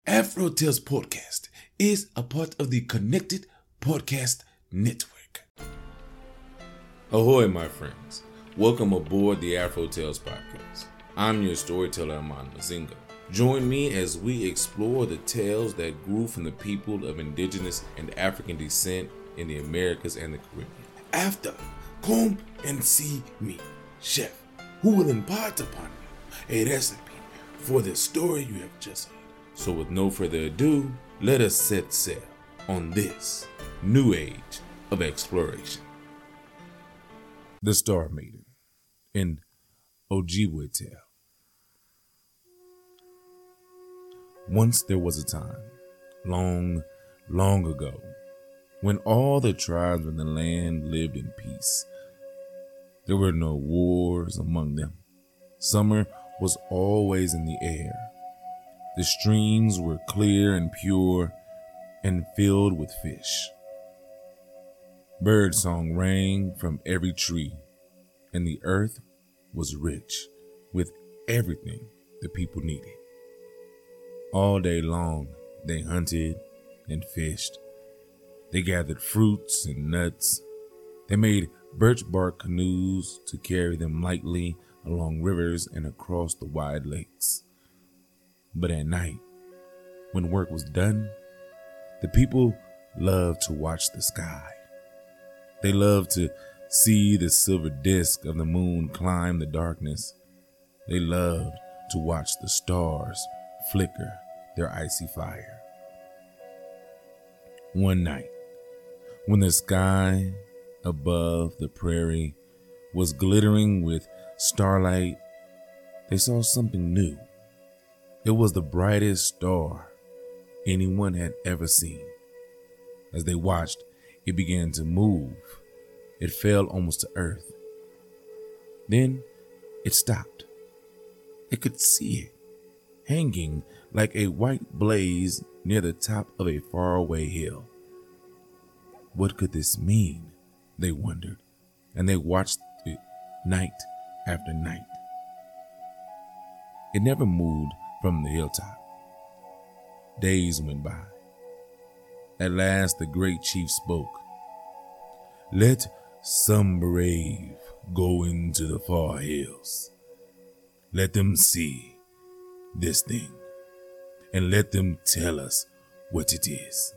Afro Tales Podcast is a part of the Connected Podcast Network. Ahoy, my friends. Welcome aboard the Afro Tales Podcast. I'm your storyteller, Aman Mazinga. Join me as we explore the tales that grew from the people of indigenous and African descent in the Americas and the Caribbean. After, come and see me, chef, who will impart upon you a recipe for the story you have just heard. So with no further ado, let us set sail on this new age of exploration. The Star Maiden in Ojibwe Tale. Once there was a time, long, long ago, when all the tribes in the land lived in peace. There were no wars among them. Summer was always in the air. The streams were clear and pure and filled with fish. Birdsong rang from every tree, and the earth was rich with everything the people needed. All day long, they hunted and fished. They gathered fruits and nuts. They made birch bark canoes to carry them lightly along rivers and across the wide lakes. But at night, when work was done, the people loved to watch the sky. They loved to see the silver disk of the moon climb the darkness. They loved to watch the stars flicker their icy fire. One night, when the sky above the prairie was glittering with starlight, they saw something new. It was the brightest star anyone had ever seen. As they watched, it began to move. It fell almost to earth. Then it stopped. They could see it, hanging like a white blaze near the top of a faraway hill. What could this mean? They wondered, and they watched it night after night. It never moved from the hilltop. Days went by. At last the great chief spoke. Let some brave go into the far hills. Let them see this thing, and let them tell us what it is.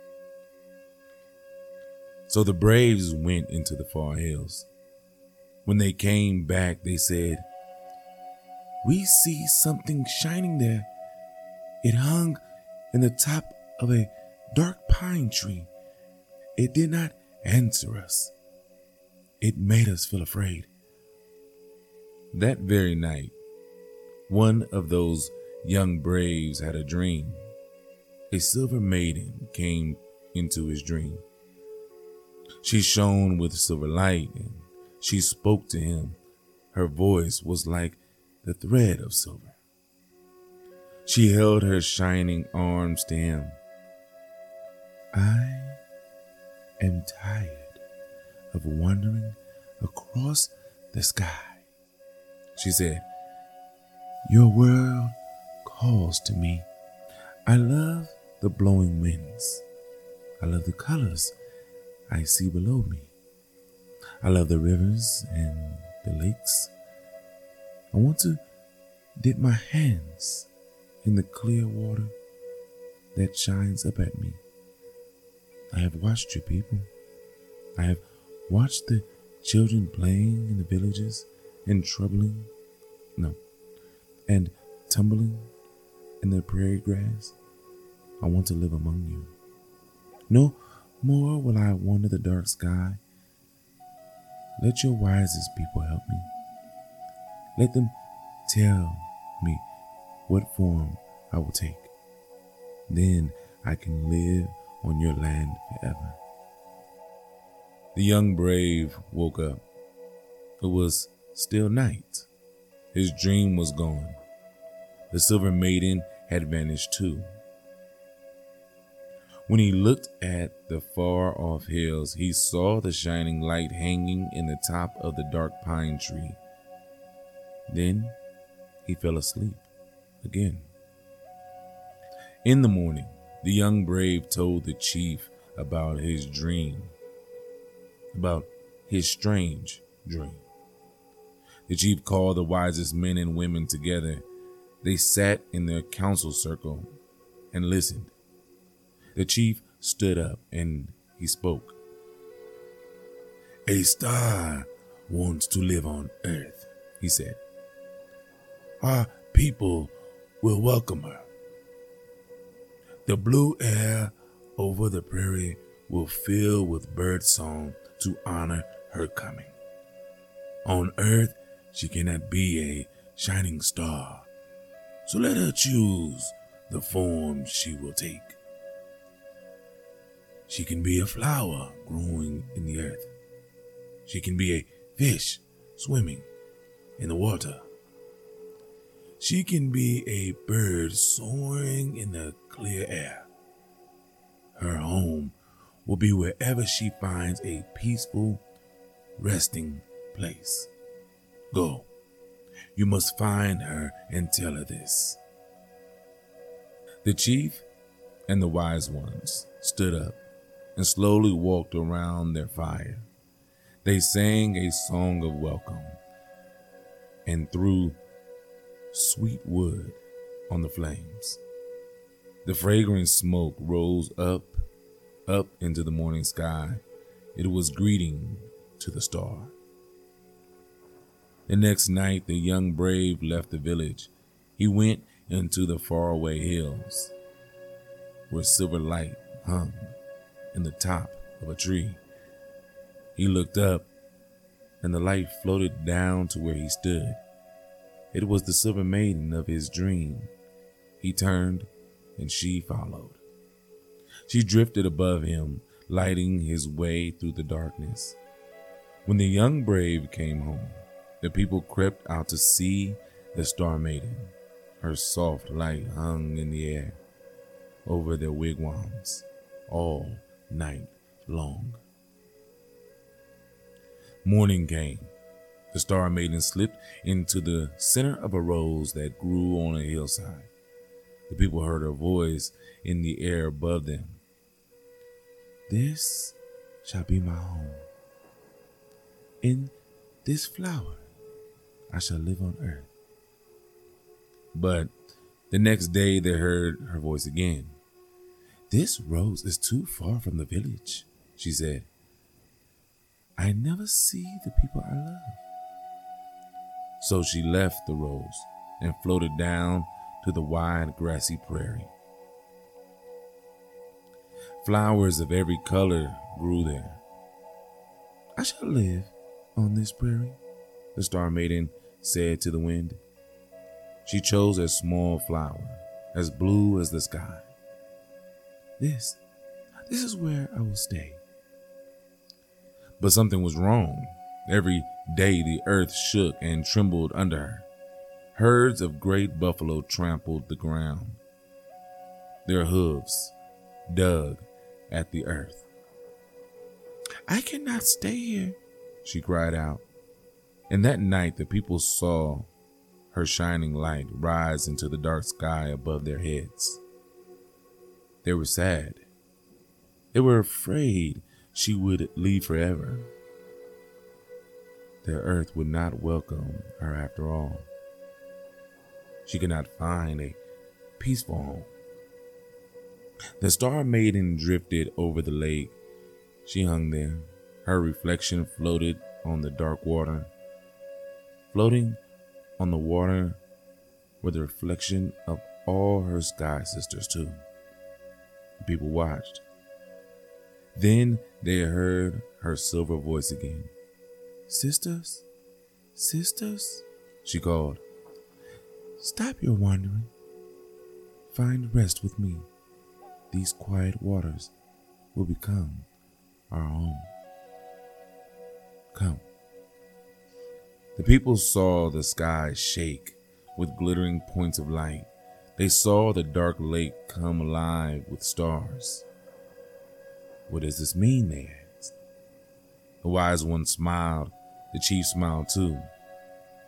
So the braves went into the far hills. When they came back, they said, We see something shining there. It hung in the top of a dark pine tree. It did not answer us. It made us feel afraid. That very night, one of those young braves had a dream. A silver maiden came into his dream. She shone with silver light, and she spoke to him. Her voice was like the thread of silver. She held her shining arms to him. I am tired of wandering across the sky, she said. Your world calls to me. I love the blowing winds. I love the colors I see below me. I love the rivers and the lakes. I want to dip my hands in the clear water that shines up at me. I have watched your people. I have watched the children playing in the villages and tumbling in the prairie grass. I want to live among you. No more will I wander the dark sky. Let your wisest people help me. Let them tell me what form I will take. Then I can live on your land forever. The young brave woke up. It was still night. His dream was gone. The silver maiden had vanished too. When he looked at the far-off hills, he saw the shining light hanging in the top of the dark pine tree. Then he fell asleep again. In the morning, the young brave told the chief about his dream, about his strange dream. The chief called the wisest men and women together. They sat in their council circle and listened. The chief stood up and he spoke. A star wants to live on Earth, he said. Our people will welcome her. The blue air over the prairie will fill with bird song to honor her coming. On Earth, she cannot be a shining star, so let her choose the form she will take. She can be a flower growing in the earth. She can be a fish swimming in the water. She can be a bird soaring in the clear air. Her home will be wherever she finds a peaceful resting place. Go. You must find her and tell her this. The chief and the wise ones stood up and slowly walked around their fire. They sang a song of welcome and threw sweet wood on the flames. The fragrant smoke rose up into the morning sky. It was greeting to the star. The next night, the young brave left the village. He went into the faraway hills where silver light hung in the top of a tree. He looked up, and the light floated down to where he stood. It was the silver maiden of his dream. He turned, and she followed. She drifted above him, lighting his way through the darkness. When the young brave came home, the people crept out to see the Star Maiden. Her soft light hung in the air over their wigwams all night long. Morning came. The Star Maiden slipped into the center of a rose that grew on a hillside. The people heard her voice in the air above them. This shall be my home. In this flower I shall live on earth. But the next day they heard her voice again. This rose is too far from the village, she said. I never see the people I love. So she left the rose and floated down to the wide grassy prairie. Flowers of every color grew there. I shall live on this prairie, the Star Maiden said to the wind. She chose a small flower, as blue as the sky. This is where I will stay. But something was wrong. Every day the earth shook and trembled under her. Herds of great buffalo trampled the ground. Their hooves dug at the earth. I cannot stay here, she cried out. And that night the people saw her shining light rise into the dark sky above their heads. They were sad. They were afraid she would leave forever. Their earth would not welcome her after all. She could not find a peaceful home. The Star Maiden drifted over the lake. She hung there. Her reflection floated on the dark water. Floating on the water were the reflection of all her sky sisters too. The people watched. Then they heard her silver voice again. Sisters, sisters, she called. Stop your wandering. Find rest with me. These quiet waters will become our home. Come. The people saw the sky shake with glittering points of light. They saw the dark lake come alive with stars. What does this mean, they asked. The wise one smiled. The chief smiled too.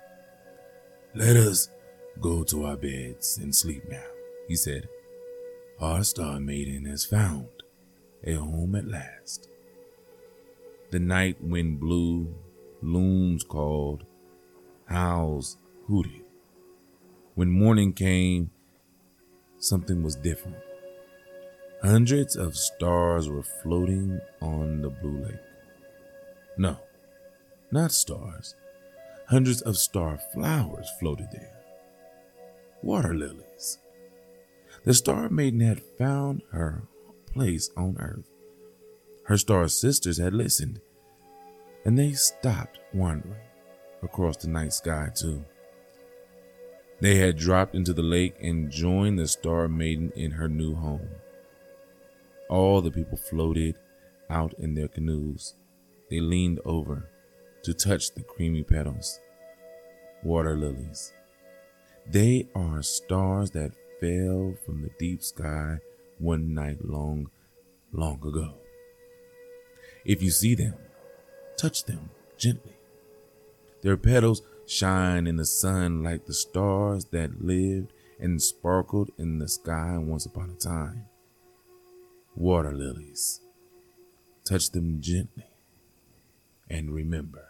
Let us go to our beds and sleep now, he said. our star maiden has found a home at last. The night wind blew, loons called, owls hooted. When morning came, something was different. Hundreds of stars were floating on the blue lake. No, not stars. Hundreds of star flowers floated there. Water lilies. The star maiden had found her place on earth. Her star sisters had listened, and they stopped wandering across the night sky too. They had dropped into the lake and joined the star maiden in her new home. All the people floated out in their canoes. They leaned over to touch the creamy petals. Water lilies. They are stars that fell from the deep sky one night long, long ago. If you see them, touch them gently. Their petals shine in the sun like the stars that lived and sparkled in the sky once upon a time. Water lilies. Touch them gently and remember.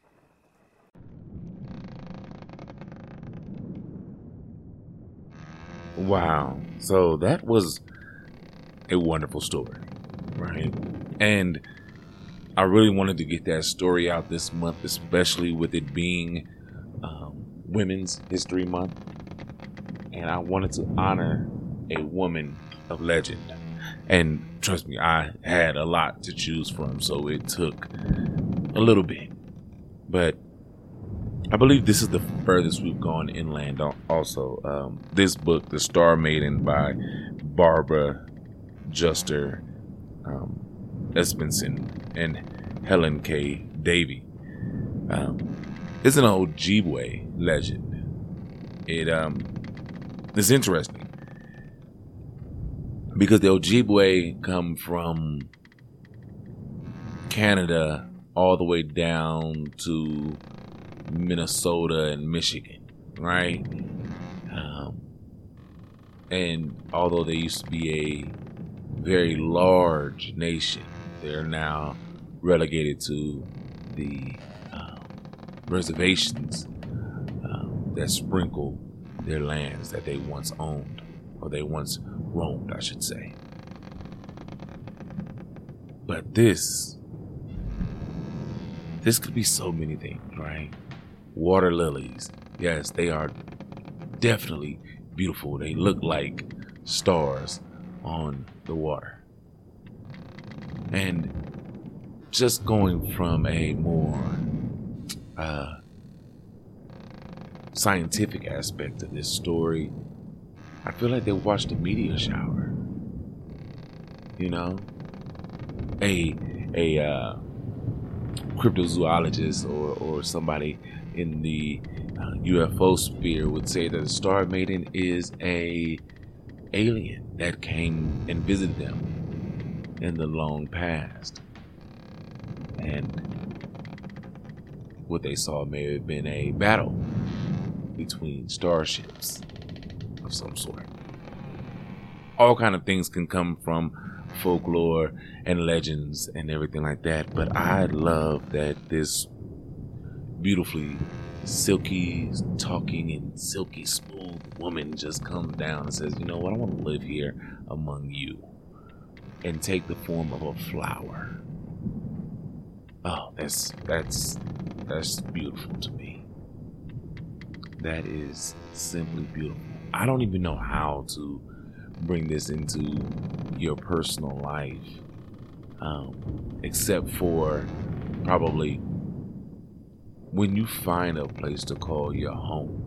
Wow. So that was a wonderful story, right? And I really wanted to get that story out this month, especially with it being Women's History Month. And I wanted to honor a woman of legend. And trust me, I had a lot to choose from, so it took a little bit. But I believe this is the furthest we've gone inland also. This book, The Star Maiden by Barbara Juster Espenson and Helen K. Davy, is an Ojibwe legend. It's interesting because the Ojibwe come from Canada all the way down to Minnesota and Michigan, right? And although they used to be a very large nation, they're now relegated to the reservations that sprinkle their lands that they once owned, or they once roamed, I should say. But this could be so many things, right? Water lilies, yes, they are definitely beautiful. They look like stars on the water. And just going from a more scientific aspect of this story, I feel like they watched a meteor shower. You know, a cryptozoologist or somebody in the UFO sphere would say that the Star Maiden is a alien that came and visited them in the long past, and what they saw may have been a battle between starships of some sort. All kind of things can come from folklore and legends and everything like that, but I love that this beautifully silky talking and silky smooth woman just comes down and says, you know what, I want to live here among you and take the form of a flower. Oh, that's beautiful to me. That is simply beautiful. I don't even know how to bring this into your personal life, except for probably when you find a place to call your home.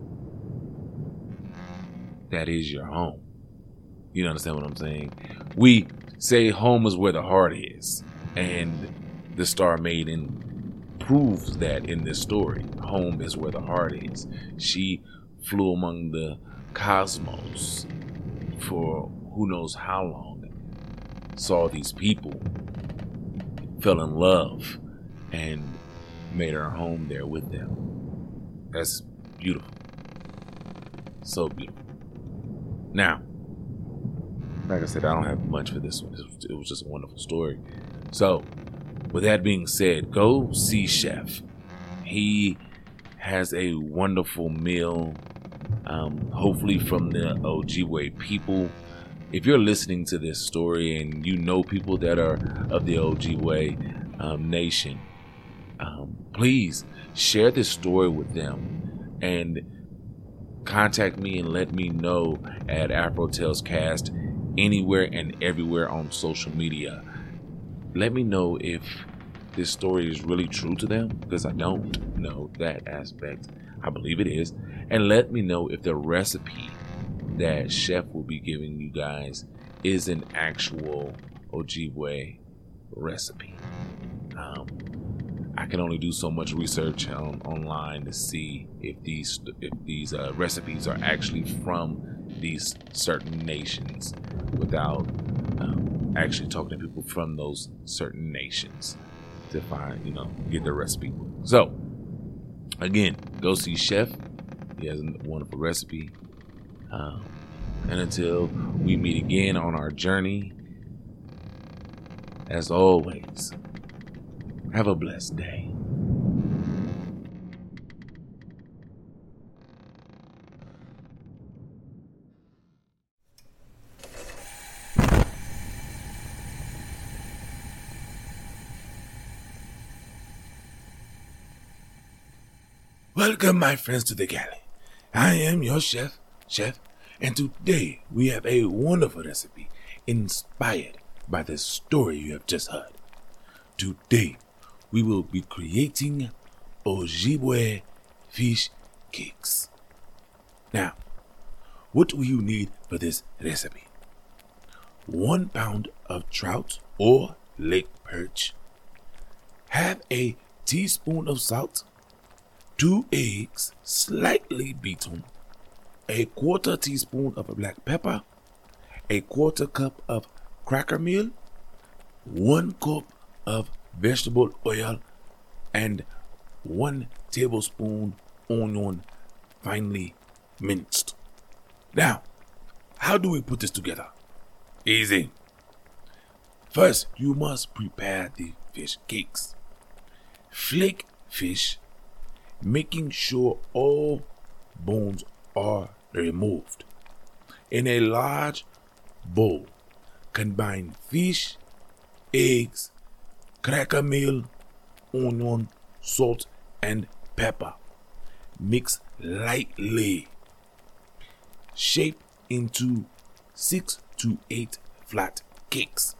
That is your home. You understand what I'm saying? We say home is where the heart is, and the Star Maiden proves that in this story. Home is where the heart is. She flew among the cosmos for who knows how long, saw these people, fell in love, and made her home there with them. That's beautiful. So beautiful. Now, like I said, I don't have much for this one. It was just a wonderful story. So, with that being said, go see Chef. He has a wonderful meal, hopefully from the Ojibwe people. If you're listening to this story and you know people that are of the Ojibwe nation, please share this story with them and contact me and let me know at Afro Tales Cast anywhere and everywhere on social media. Let me know if this story is really true to them, because I don't know that aspect. I believe it is. And let me know if the recipe that Chef will be giving you guys is an actual Ojibwe recipe. I can only do so much research online to see if these recipes are actually from these certain nations without actually talking to people from those certain nations to find, get the recipe. So, again, go see Chef. He has a wonderful recipe. And until we meet again on our journey, as always, have a blessed day. Welcome, my friends, to the galley. I am your chef, and today we have a wonderful recipe inspired by the story you have just heard. Today, we will be creating Ojibwe fish cakes. Now, what will you need for this recipe? 1 pound of trout or lake perch, half a teaspoon of salt, 2 eggs slightly beaten, a 1/4 teaspoon of black pepper, a 1/4 cup of cracker meal, 1 cup of vegetable oil, and 1 tablespoon onion finely minced. Now, how do we put this together? Easy. First, you must prepare the fish cakes. Flake fish, making sure all bones are removed. In a large bowl, combine fish, eggs, cracker meal, onion, salt, and pepper. Mix lightly. Shape into 6 to 8 flat cakes.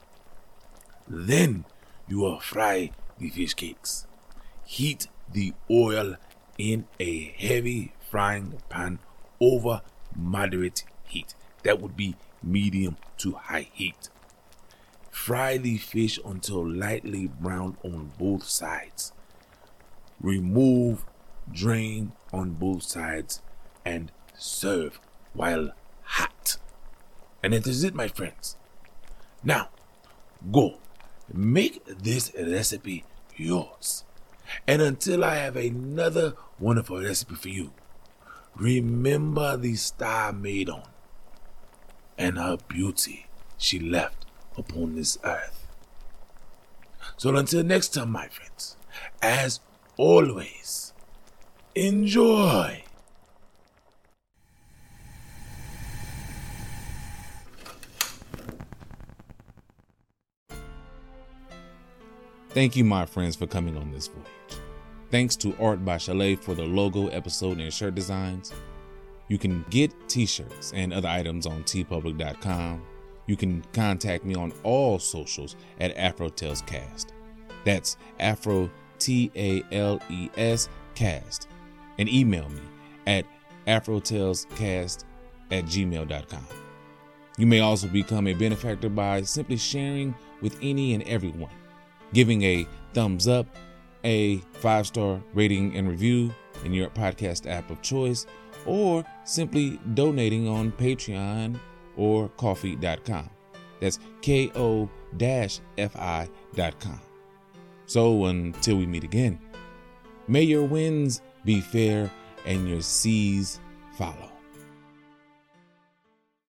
Then you will fry the fish cakes. Heat the oil in a heavy frying pan over moderate heat. That would be medium to high heat. Fry the fish until lightly brown on both sides. Remove, drain on both sides, and serve while hot. And that is it, my friends. Now, go make this recipe yours. And until I have another wonderful recipe for you, remember the star maiden and her beauty she left upon this earth. So until next time, my friends, as always, enjoy. Thank you, my friends, for coming on this voyage. Thanks to Art by Chalet for the logo, episode, and shirt designs. You can get t-shirts and other items on tpublic.com. You can contact me on all socials at Afro Tales Cast. That's Afro TALES Cast. And email me at afrotalescast@gmail.com. You may also become a benefactor by simply sharing with any and everyone, giving a thumbs up, a 5-star rating and review in your podcast app of choice, or simply donating on Patreon or Ko-fi.com. That's KO-FI.com. So until we meet again, may your winds be fair and your seas follow.